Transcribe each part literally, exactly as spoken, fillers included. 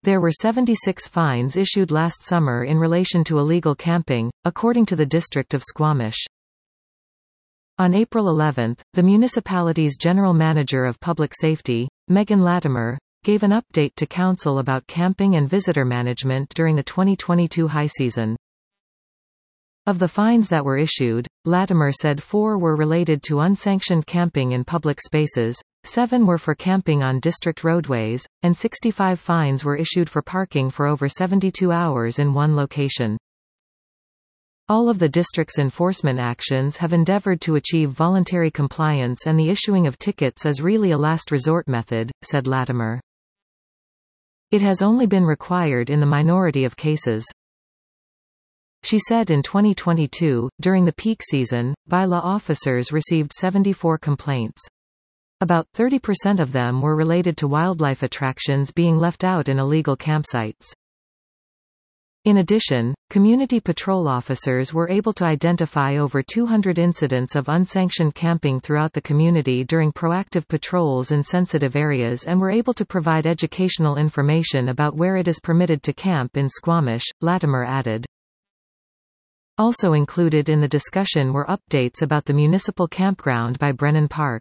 There were seventy-six fines issued last summer in relation to illegal camping, according to the District of Squamish. On April eleventh, the municipality's General Manager of Public Safety, Megan Latimer, gave an update to Council about camping and visitor management during the twenty twenty-two high season. Of the fines that were issued, Latimer said four were related to unsanctioned camping in public spaces, seven were for camping on district roadways, and sixty-five fines were issued for parking for over seventy-two hours in one location. All of the district's enforcement actions have endeavored to achieve voluntary compliance, and the issuing of tickets is really a last resort method, said Latimer. It has only been required in the minority of cases. She said in twenty twenty-two, during the peak season, bylaw officers received seventy-four complaints. About thirty percent of them were related to wildlife attractions being left out in illegal campsites. In addition, community patrol officers were able to identify over two hundred incidents of unsanctioned camping throughout the community during proactive patrols in sensitive areas, and were able to provide educational information about where it is permitted to camp in Squamish, Latimer added. Also included in the discussion were updates about the municipal campground by Brennan Park.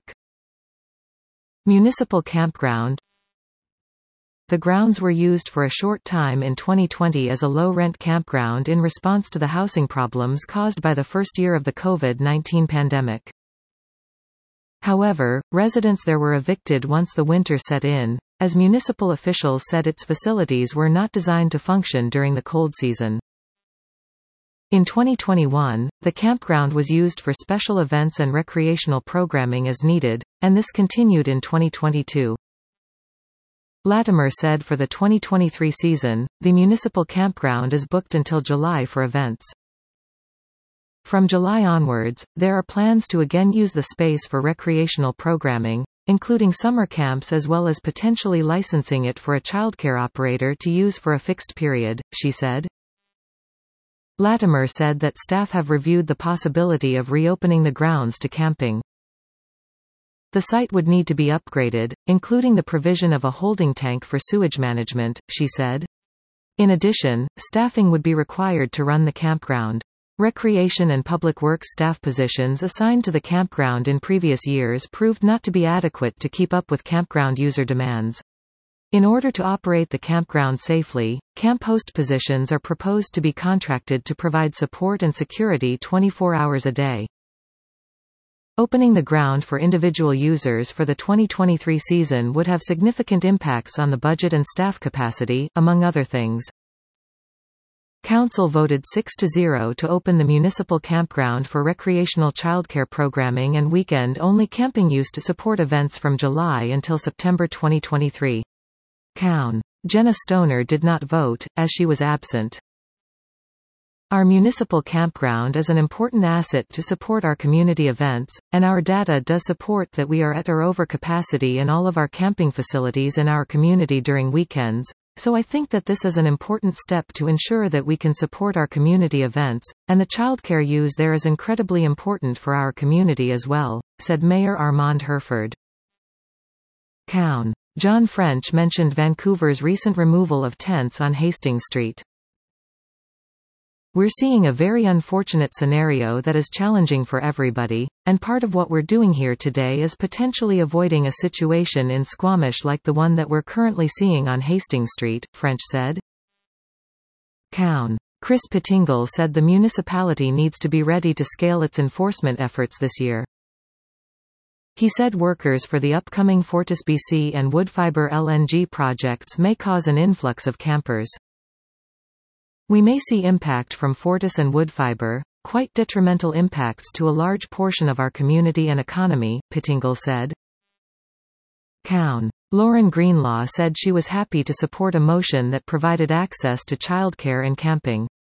Municipal campground. The grounds were used for a short time in twenty twenty as a low-rent campground in response to the housing problems caused by the first year of the COVID nineteen pandemic. However, residents there were evicted once the winter set in, as municipal officials said its facilities were not designed to function during the cold season. In twenty twenty-one, the campground was used for special events and recreational programming as needed, and this continued in twenty twenty-two. Latimer said for the twenty twenty-three season, the municipal campground is booked until July for events. From July onwards, there are plans to again use the space for recreational programming, including summer camps, as well as potentially licensing it for a childcare operator to use for a fixed period, she said. Latimer said that staff have reviewed the possibility of reopening the grounds to camping. The site would need to be upgraded, including the provision of a holding tank for sewage management, she said. In addition, staffing would be required to run the campground. Recreation and public works staff positions assigned to the campground in previous years proved not to be adequate to keep up with campground user demands. In order to operate the campground safely, camp host positions are proposed to be contracted to provide support and security twenty-four hours a day. Opening the ground for individual users for the twenty twenty-three season would have significant impacts on the budget and staff capacity, among other things. Council voted six to zero to open the municipal campground for recreational childcare programming and weekend-only camping use to support events from July until September twenty twenty-three. Coun. Jenna Stoner did not vote, as she was absent. Our municipal campground is an important asset to support our community events, and our data does support that we are at or over capacity in all of our camping facilities in our community during weekends, so I think that this is an important step to ensure that we can support our community events, and the childcare use there is incredibly important for our community as well, said Mayor Armand Herford. Coun. John French mentioned Vancouver's recent removal of tents on Hastings Street. We're seeing a very unfortunate scenario that is challenging for everybody, and part of what we're doing here today is potentially avoiding a situation in Squamish like the one that we're currently seeing on Hastings Street, French said. Coun. Chris Pettingle said the municipality needs to be ready to scale its enforcement efforts this year. He said workers for the upcoming FortisBC and Woodfibre L N G projects may cause an influx of campers. We may see impact from Fortis and Woodfibre, quite detrimental impacts to a large portion of our community and economy, Pettingle said. Coun. Lauren Greenlaw said she was happy to support a motion that provided access to childcare and camping.